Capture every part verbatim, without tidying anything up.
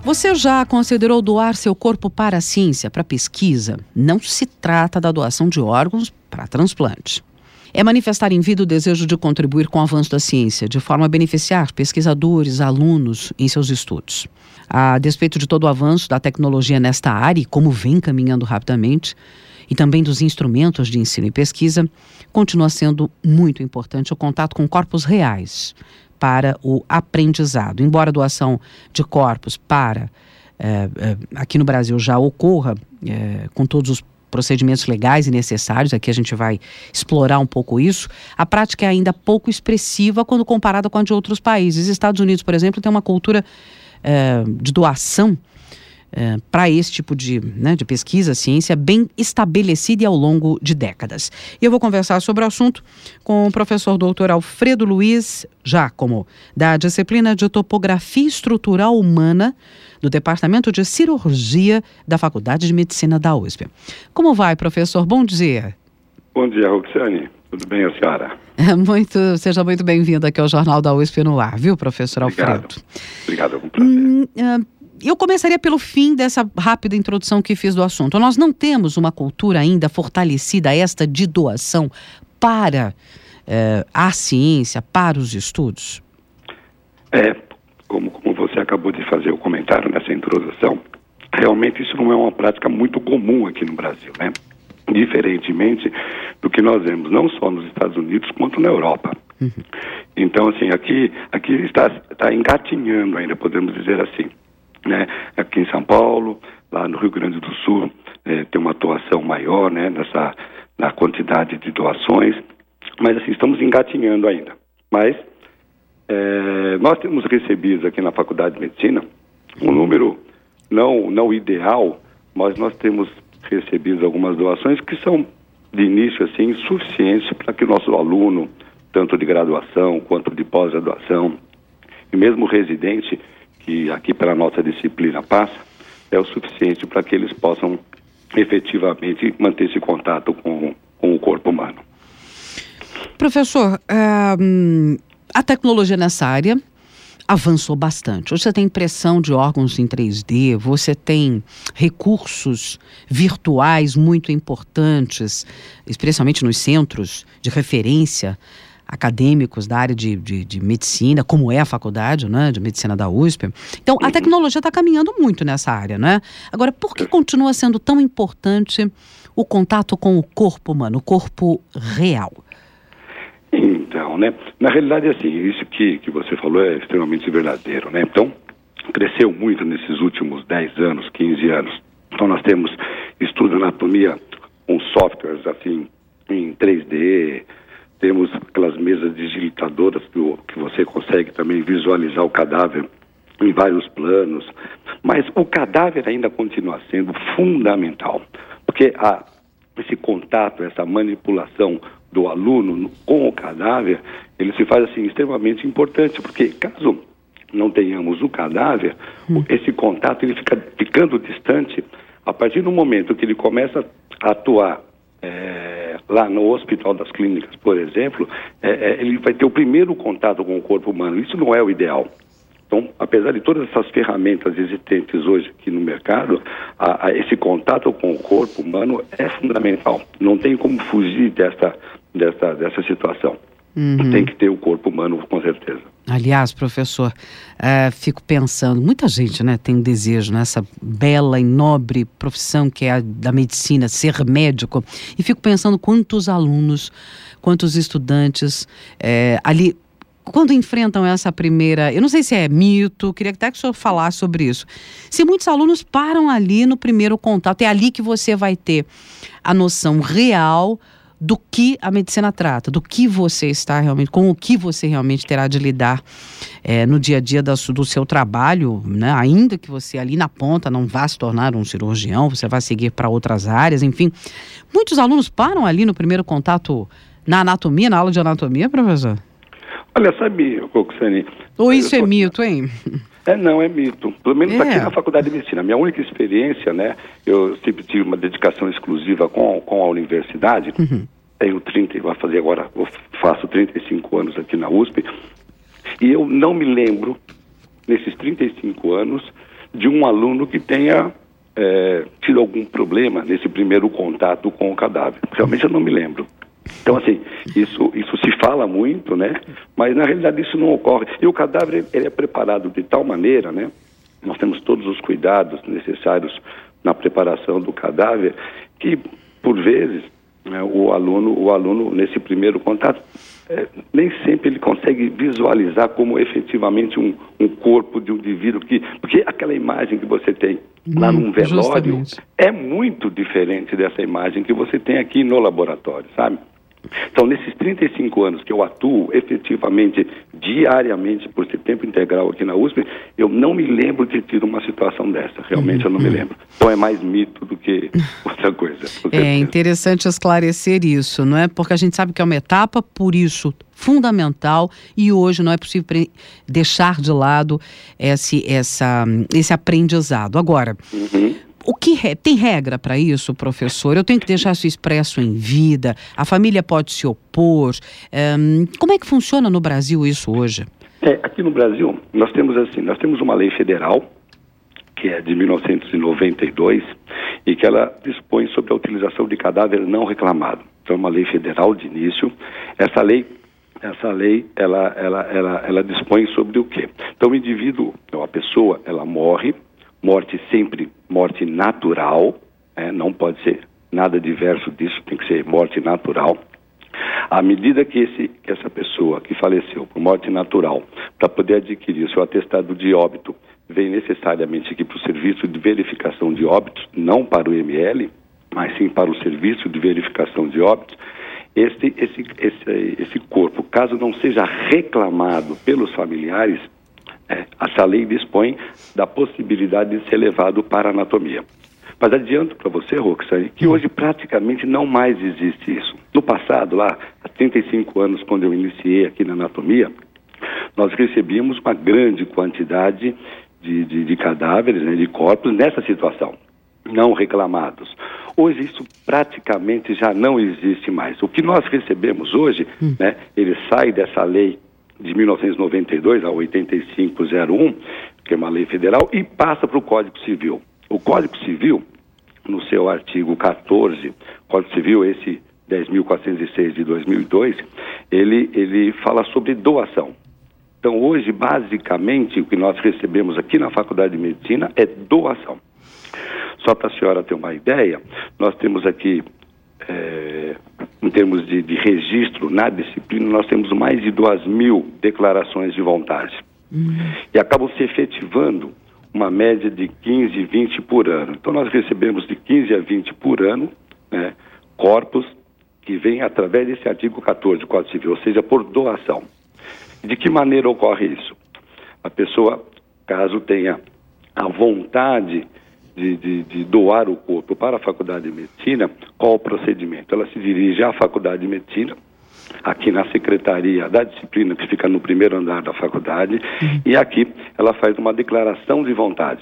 Você já considerou doar seu corpo para a ciência, para pesquisa? Não se trata da doação de órgãos para transplante. É manifestar em vida o desejo de contribuir com o avanço da ciência, de forma a beneficiar pesquisadores, alunos em seus estudos. A despeito de todo o avanço da tecnologia nesta área e como vem caminhando rapidamente, e também dos instrumentos de ensino e pesquisa, continua sendo muito importante o contato com corpos reais para o aprendizado. Embora a doação de corpos para, é, é, aqui no Brasil já ocorra é, com todos os procedimentos legais e necessários, aqui a gente vai explorar um pouco isso, a prática é ainda pouco expressiva quando comparada com a de outros países. Estados Unidos, por exemplo, tem uma cultura é, de doação é, para esse tipo de, né, de pesquisa, ciência, bem estabelecida e ao longo de décadas. E eu vou conversar sobre o assunto com o professor doutor Alfredo Luiz Giacomo, da disciplina de Topografia Estrutural Humana, do Departamento de Cirurgia da Faculdade de Medicina da U S P. Como vai, professor? Bom dia. Bom dia, Roxane. Tudo bem, a senhora? Muito, seja muito bem-vindo aqui ao Jornal da U S P no ar, viu, professor Obrigado. Alfredo? Obrigado, é um prazer. Hum, uh, eu começaria pelo fim dessa rápida introdução que fiz do assunto. Nós não temos uma cultura ainda fortalecida, esta de doação para uh, a ciência, para os estudos? É, como, como você acabou de fazer o comentário nessa introdução, realmente isso não é uma prática muito comum aqui no Brasil, né? Diferentemente do que nós vemos, não só nos Estados Unidos, quanto na Europa. Uhum. Então, assim, aqui, aqui está, está engatinhando ainda, podemos dizer assim, né? Aqui em São Paulo, lá no Rio Grande do Sul, é, tem uma atuação maior, né? Nessa, na quantidade de doações, mas assim, estamos engatinhando ainda. Mas é, nós temos recebido aqui na Faculdade de Medicina um número não, não ideal, mas nós temos recebido algumas doações que são, de início, assim, suficientes para que o nosso aluno, tanto de graduação quanto de pós-graduação, e mesmo residente, que aqui pela nossa disciplina passa, é o suficiente para que eles possam efetivamente manter esse contato com, com o corpo humano. Professor, um, a tecnologia nessa área avançou bastante. Hoje você tem impressão de órgãos em três D, você tem recursos virtuais muito importantes, especialmente nos centros de referência acadêmicos da área de, de, de medicina, como é a faculdade, né, de medicina da U S P. Então, a tecnologia está caminhando muito nessa área, né? Agora, por que continua sendo tão importante o contato com o corpo humano, o corpo real? Então, né, na realidade, assim, isso que, que você falou é extremamente verdadeiro, né? Então, cresceu muito nesses últimos dez anos, quinze anos. Então, nós temos estudo de anatomia com softwares, assim, em três D, temos aquelas mesas digitadoras que, que você consegue também visualizar o cadáver em vários planos, mas o cadáver ainda continua sendo fundamental, porque a, esse contato, essa manipulação do aluno com o cadáver, ele se faz assim extremamente importante, porque caso não tenhamos o cadáver, hum. esse contato ele fica ficando distante a partir do momento que ele começa a atuar é, lá no Hospital das Clínicas, por exemplo, é, é, ele vai ter o primeiro contato com o corpo humano. Isso não é o ideal. Então, apesar de todas essas ferramentas existentes hoje aqui no mercado, a, a esse contato com o corpo humano é fundamental. Não tem como fugir dessa, dessa, dessa situação. Uhum. Tem que ter o corpo humano, com certeza. Aliás, professor, uh, fico pensando, muita gente, né, tem um desejo nessa bela e nobre profissão que é a da medicina, ser médico, e fico pensando quantos alunos, quantos estudantes é, ali, quando enfrentam essa primeira, eu não sei se é mito, queria até que o senhor falasse sobre isso, se muitos alunos param ali no primeiro contato, é ali que você vai ter a noção real do que a medicina trata, do que você está realmente, com o que você realmente terá de lidar é, no dia a dia da, do seu trabalho, né? Ainda que você ali na ponta não vá se tornar um cirurgião, você vai seguir para outras áreas, enfim. Muitos alunos param ali no primeiro contato na anatomia, na aula de anatomia, professor? Olha, sabe, Roxane... Ou isso é sou... mito, hein? É, não, é mito. Pelo menos é. aqui na Faculdade de Medicina. A minha única experiência, né, eu sempre tive uma dedicação exclusiva com, com a universidade. Uhum. Tenho trinta, vou fazer agora, eu faço trinta e cinco anos aqui na U S P. E eu não me lembro, nesses trinta e cinco anos, de um aluno que tenha é, tido algum problema nesse primeiro contato com o cadáver. Realmente eu não me lembro. Então, assim, isso, isso se fala muito, né? Mas, na realidade, isso não ocorre. E o cadáver, ele é preparado de tal maneira, né? Nós temos todos os cuidados necessários na preparação do cadáver, que, por vezes, né, o aluno, o aluno, nesse primeiro contato, é, nem sempre ele consegue visualizar como efetivamente um, um corpo de um indivíduo que... Porque aquela imagem que você tem lá num velório justamente. É muito diferente dessa imagem que você tem aqui no laboratório, sabe? Então, nesses trinta e cinco anos que eu atuo efetivamente, diariamente, por ser tempo integral aqui na U S P, eu não me lembro de ter tido uma situação dessa. Realmente eu não me lembro. Então é mais mito do que outra coisa. É interessante esclarecer isso, não é? Porque a gente sabe que é uma etapa, por isso, fundamental, e hoje não é possível deixar de lado esse, essa, esse aprendizado. Agora... Uhum. O que re... tem regra para isso, professor? Eu tenho que deixar isso expresso em vida? A família pode se opor? Um, como é que funciona no Brasil isso hoje? É, aqui no Brasil, nós temos assim, nós temos uma lei federal, que é de mil novecentos e noventa e dois, e que ela dispõe sobre a utilização de cadáver não reclamado. Então, é uma lei federal de início. Essa lei, essa lei, ela, ela, ela, ela dispõe sobre o quê? Então, o indivíduo, então, a pessoa, ela morre, morte sempre, morte natural, é, não pode ser nada diverso disso, tem que ser morte natural. À medida que, esse, que essa pessoa que faleceu por morte natural, para poder adquirir o seu atestado de óbito, vem necessariamente aqui para o serviço de verificação de óbitos, não para o I M L, mas sim para o serviço de verificação de óbitos, esse, esse, esse, esse corpo, caso não seja reclamado pelos familiares, É, essa lei dispõe da possibilidade de ser levado para a anatomia. Mas adianto para você, Roxane, que hoje praticamente não mais existe isso. No passado, lá, há trinta e cinco anos, quando eu iniciei aqui na anatomia, nós recebíamos uma grande quantidade de, de, de cadáveres, né, de corpos nessa situação, não reclamados. Hoje isso praticamente já não existe mais. O que nós recebemos hoje, hum. né, ele sai dessa lei de mil novecentos e noventa e dois, a oitenta e cinco zero um, que é uma lei federal, e passa para o Código Civil. O Código Civil, no seu artigo quatorze, Código Civil, esse dez mil quatrocentos e seis de dois mil e dois, ele, ele fala sobre doação. Então, hoje, basicamente, o que nós recebemos aqui na Faculdade de Medicina é doação. Só para a senhora ter uma ideia, nós temos aqui... É, em termos de, de registro na disciplina, nós temos mais de duas mil declarações de vontade. Uhum. E acabam se efetivando uma média de quinze, vinte por ano. Então, nós recebemos de quinze a vinte por ano, né, corpos que vêm através desse artigo quatorze do Código Civil, ou seja, por doação. De que maneira ocorre isso? A pessoa, caso tenha a vontade De, de, de doar o corpo para a Faculdade de Medicina, qual o procedimento? Ela se dirige à Faculdade de Medicina, aqui na Secretaria da Disciplina, que fica no primeiro andar da faculdade, uhum. e aqui ela faz uma declaração de vontade.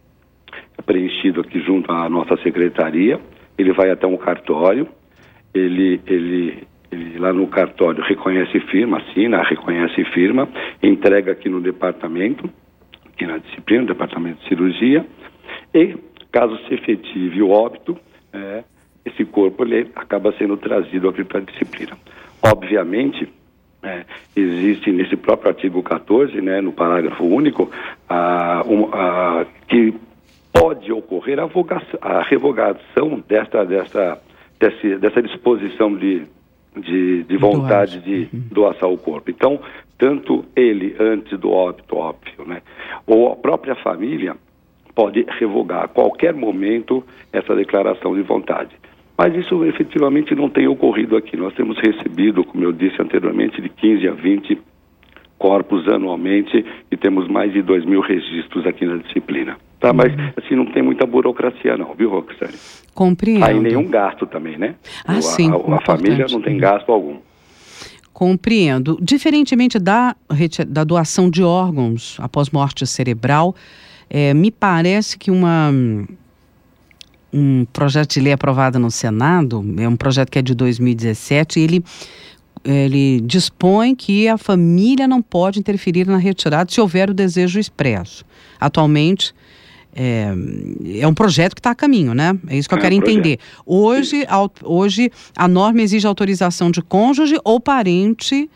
É preenchido aqui junto à nossa secretaria, ele vai até um cartório, ele, ele, ele lá no cartório reconhece firma, assina, reconhece firma, entrega aqui no departamento, aqui na disciplina, no departamento de cirurgia, e, caso se efetive o óbito, é, esse corpo ele acaba sendo trazido aqui para a disciplina. Obviamente, é, existe nesse próprio artigo quatorze, né, no parágrafo único, a, um, a, que pode ocorrer a, vogação, a revogação desta, desta, dessa, dessa disposição de, de, de vontade de doação ao corpo. Então, tanto ele antes do óbito, óbvio, né, ou a própria família pode revogar a qualquer momento essa declaração de vontade. Mas isso efetivamente não tem ocorrido aqui. Nós temos recebido, como eu disse anteriormente, de quinze a vinte corpos anualmente e temos mais de dois mil registros aqui na disciplina. Tá? Uhum. Mas assim, não tem muita burocracia não, viu, Roxane? Compreendo. Aí nenhum gasto também, né? Ah, a, sim. A, a família não tem gasto algum. Compreendo. Diferentemente da, da doação de órgãos após morte cerebral, É, me parece que uma, um projeto de lei aprovado no Senado, é um projeto que é de dois mil e dezessete, ele, ele dispõe que a família não pode interferir na retirada se houver o desejo expresso. Atualmente, é, é um projeto que está a caminho, né? É isso que eu É quero um entender. Hoje a, hoje a norma exige autorização de cônjuge ou parente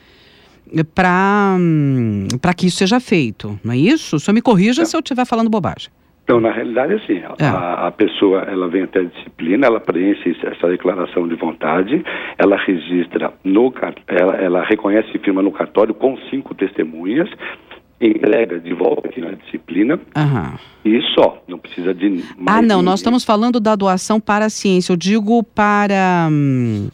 para para que isso seja feito, não é isso? O senhor me corrija Não. se eu estiver falando bobagem. Então, na realidade, assim, É. a, a pessoa, ela vem até a disciplina, ela preenche essa declaração de vontade, ela registra no cartório, ela, ela reconhece e firma no cartório com cinco testemunhas, entrega de volta aqui na disciplina, Aham. e só, não precisa de mais Ah, não, ninguém. nós estamos falando da doação para a ciência, eu digo para... Hum,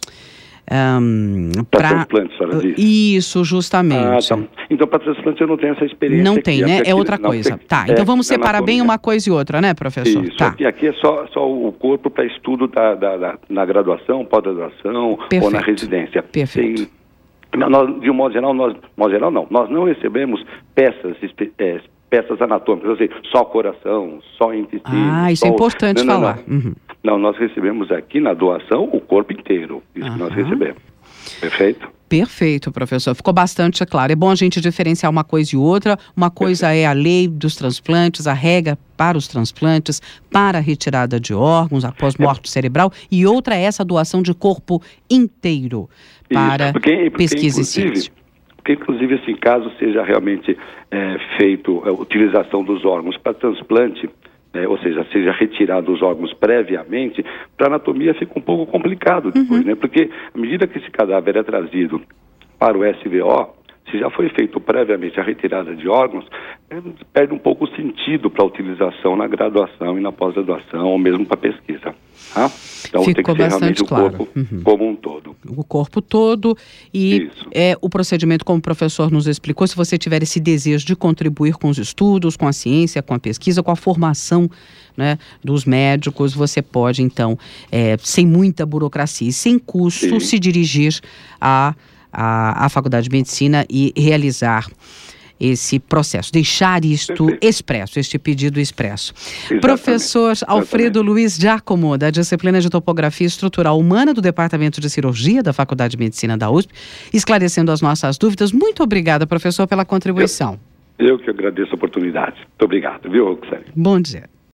hum, Para pra- transplante, a senhora disse? Isso, justamente. Ah, tá. Então, para transplante eu não tenho essa experiência. Não aqui. tem, Até né? aqui- É outra não, coisa. porque- Tá, é, então vamos na separar bem anatomia. uma coisa e outra, né, professor? Isso, Tá. aqui, aqui é só, só o corpo para estudo da, da, da- na graduação, pós-graduação ou na Perfeito. residência. Perfeito. Tem, nós, de um modo geral, nós, modo geral, não, nós não recebemos peças, espe- é, peças anatômicas, ou seja, só coração, só intestino. Ah, isso só é o- importante não, não, falar. Não. Uhum. Não, nós recebemos aqui na doação o corpo inteiro, isso que nós Aham. recebemos. Perfeito? Perfeito, professor. Ficou bastante claro. É bom a gente diferenciar uma coisa e outra. Uma coisa é a lei dos transplantes, a regra para os transplantes, para a retirada de órgãos após morte cerebral, e outra é essa doação de corpo inteiro para Isso, porque- porque, pesquisa e inclusive, ciência. Porque, inclusive, assim, caso seja realmente é, feito a utilização dos órgãos para transplante, é, ou seja, seja retirado os órgãos previamente, para a anatomia fica um pouco complicado depois, Uhum. né? Porque à medida que esse cadáver é trazido para o S V O, se já foi feito previamente a retirada de órgãos, é, perde um pouco o sentido para a utilização na graduação e na pós-graduação, ou mesmo para pesquisa. Tá? Então tem Ficou que ser bastante realmente o claro. corpo Uhum. como um todo. O corpo todo e Isso. é, o procedimento, como o professor nos explicou, se você tiver esse desejo de contribuir com os estudos, com a ciência, com a pesquisa, com a formação, né, dos médicos, você pode, então, é, sem muita burocracia e sem custo, Sim. se dirigir à, à, à Faculdade de Medicina e realizar esse processo, deixar isto Perfeito. expresso, este pedido expresso. Exatamente. Professor Alfredo Exatamente. Luiz Giacomo, da disciplina de Topografia Estrutural Humana do Departamento de Cirurgia da Faculdade de Medicina da U S P, esclarecendo as nossas dúvidas. Muito obrigada, professor, pela contribuição. Eu que agradeço a oportunidade. Muito obrigado, viu, Roxane? Bom dia.